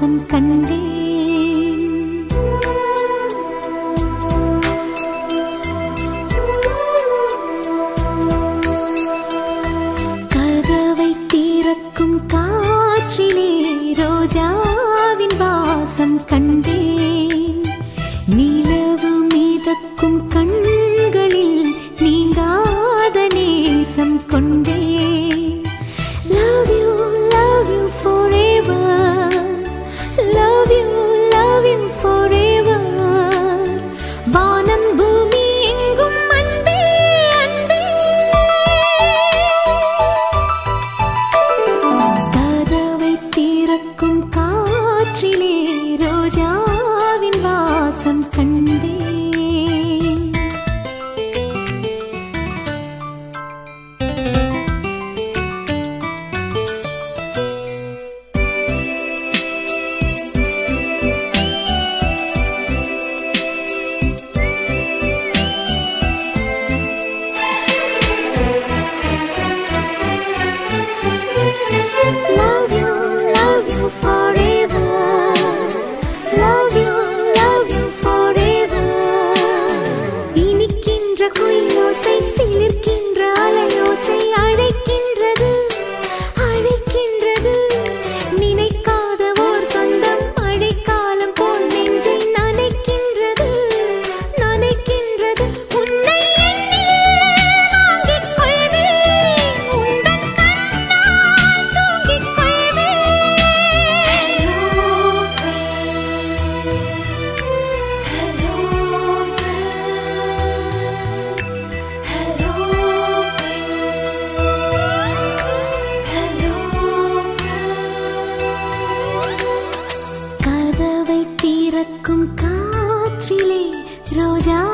வாசம் கண்டேன். கதவை திறக்கும் காற்றிலே ரோஜாவின் வாசம் கண்டேன். நிலவு மிதக்கும் கண்களில் நீங்காத நேசம் கொண்டேன். Love you forever. Love you forever. வானம் பூமி எங்கும் அன்பே அன்பே. கதவை திறக்கும் காற்றிலே ரோஜாவின் வாசம் கண்டேன். Love you forever. Love you forever. இனிக்கின்ற குயிலோசை சிலிர்க்கின்ற அலையோசை அழைக்கின்றது அழைக்கின்றது. நினைக்காத ஓர் சொந்தம் மழைக்காலம் போல் நெஞ்சை நனைக்கின்றது நனைக்கின்றது. உன்னை எண்ணி வாங்கிக் கொள்வேன். உந்தன் கண்ணால் தூங்கிக் கொள்வேன். கதவை திறக்கும் காற்றிலே ரோஜா